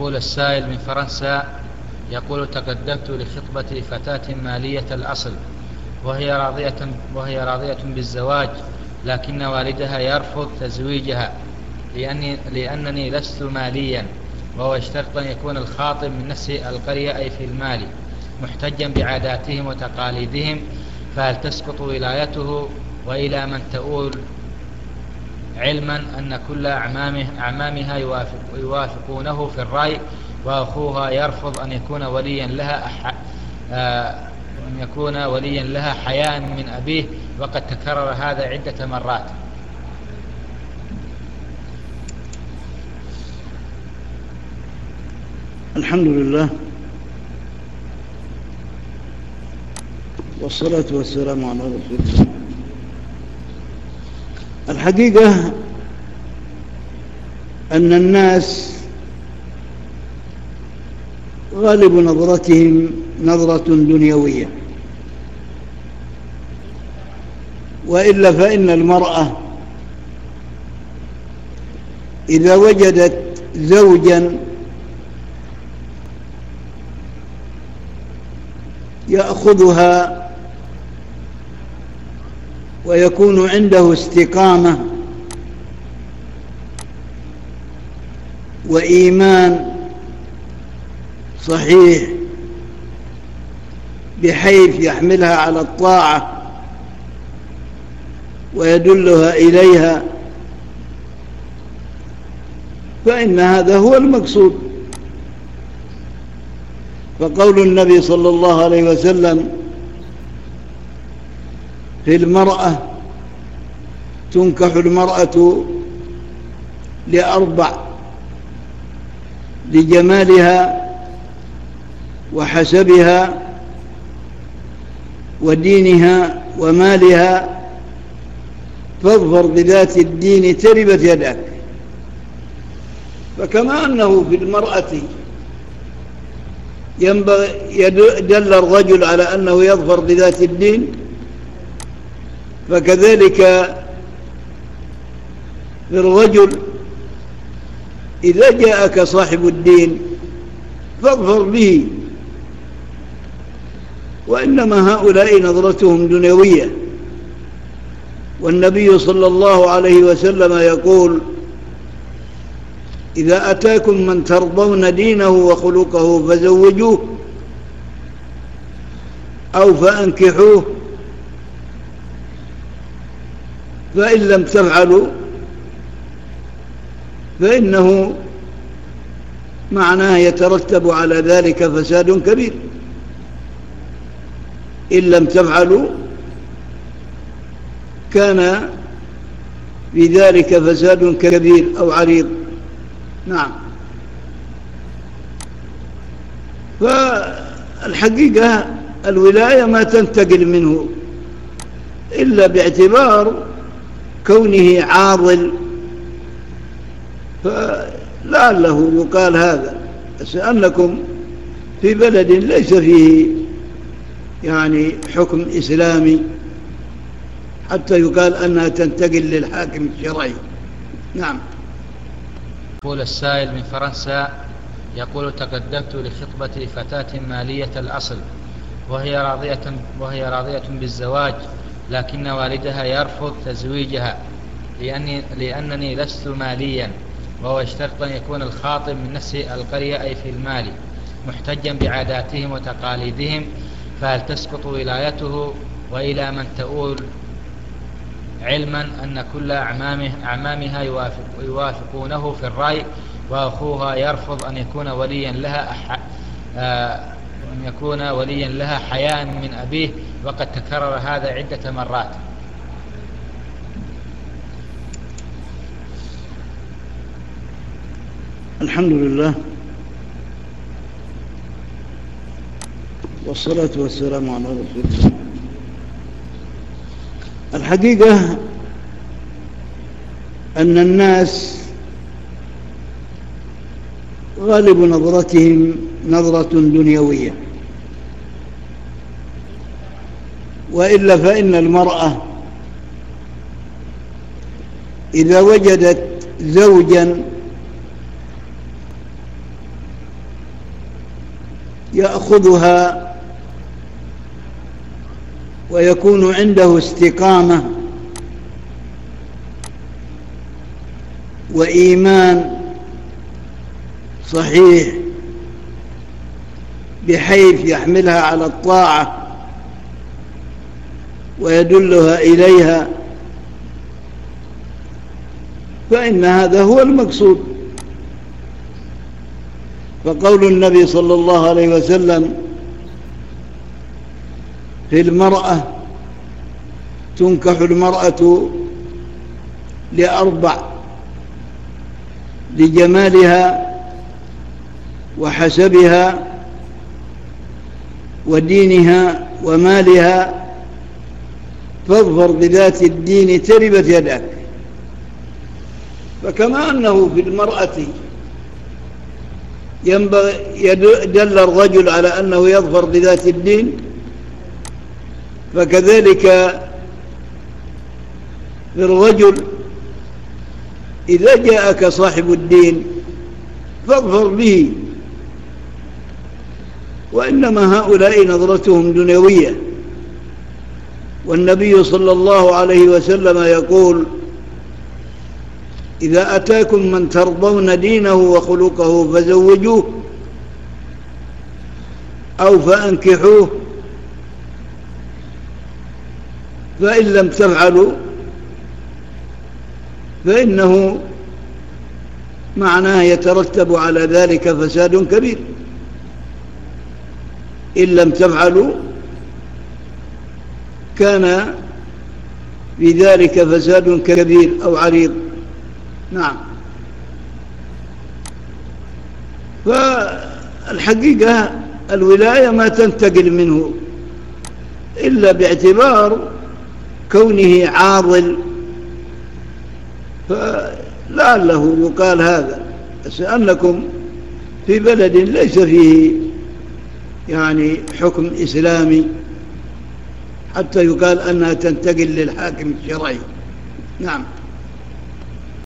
يقول السائل من فرنسا، يقول: تقدمت لخطبة فتاة مالية الأصل وهي راضية بالزواج، لكن والدها يرفض تزويجها لأنني لست ماليا، وهو يشترط أن يكون الخاطب من نفس القرية أي في المال، محتجا بعاداتهم وتقاليدهم، فهل تسقط ولايته وإلى من تؤول، علما أن كل أعمامها يوافقونه في الرأي، وأخوها يرفض أن يكون وليا لها حياء من أبيه، وقد تكرر هذا عدة مرات. الحمد لله والصلاة والسلام على رسول الله. الحقيقة أن الناس غالب نظرتهم نظرة دنيوية، وإلا فإن المرأة إذا وجدت زوجا يأخذها ويكون عنده استقامة وإيمان صحيح بحيث يحملها على الطاعة ويدلها إليها، فإن هذا هو المقصود. فقول النبي صلى الله عليه وسلم في المرأة: تنكح المرأة لأربع: لجمالها وحسبها ودينها ومالها، فاظفر بذات الدين تربت يداك. فكما أنه في المرأة دل الرجل على أنه يظفر بذات الدين، فكذلك في الرجل إذا جاءك صاحب الدين فاظفر به. وإنما هؤلاء نظرتهم دنيوية، والنبي صلى الله عليه وسلم يقول: إذا أتاكم من ترضون دينه وخلقه فزوجوه أو فأنكحوه، فإن لم تفعلوا فإنه معناه يترتب على ذلك فساد كبير. إن لم تفعلوا كان في ذلك فساد كبير أو عريض. نعم. فالحقيقة الولاية ما تنتقل منه إلا باعتبار كونه عاضل، فلعله يقال هذا، بس أنكم في بلد ليس فيه يعني حكم إسلامي حتى يقال أنها تنتقل للحاكم الشرعي. نعم. يقول السائل من فرنسا، يقول: تقدمت لخطبة فتاة مالية الأصل وهي راضية بالزواج، لكن والدها يرفض تزويجها لأنني لست ماليا، وهو يشترط أن يكون الخاطب من نفس القرية أي في المال، محتجا بعاداتهم وتقاليدهم، فهل تسقط ولايته وإلى من تؤول، علما أن كل أعمامها يوافقونه في الرأي، وأخوها يرفض أن يكون وليا لها حياء من أبيه، وقد تكرر هذا عدة مرات. الحمد لله والصلاة والسلام على رسول الله. الحقيقة أن الناس غالب نظرتهم نظرة دنيوية، وإلا فإن المرأة إذا وجدت زوجا يأخذها ويكون عنده استقامة وإيمان صحيح بحيث يحملها على الطاعة ويدلها إليها، فإن هذا هو المقصود. فقول النبي صلى الله عليه وسلم في المرأة: تنكح المرأة لأربع: لجمالها وحسبها ودينها ومالها، فاظفر بذات الدين تربت يداك. فكما أنه في المرأة دل الرجل على أنه يظفر بذات الدين، فكذلك في الرجل إذا جاءك صاحب الدين فاظفر به. وإنما هؤلاء نظرتهم دنيوية، والنبي صلى الله عليه وسلم يقول: إذا أتاكم من ترضون دينه وخلقه فزوجوه أو فأنكحوه، فإن لم تفعلوا فإنه معناه يترتب على ذلك فساد كبير. إن لم تفعلوا كان في ذلك فساد كبير أو عريض. نعم. فالحقيقة الولاية ما تنتقل منه إلا باعتبار كونه عاضل، فلعله يقال هذا، بس أنكم في بلد ليس فيه يعني حكم إسلامي حتى يقال أنها تنتقل للحاكم الشرعي. نعم.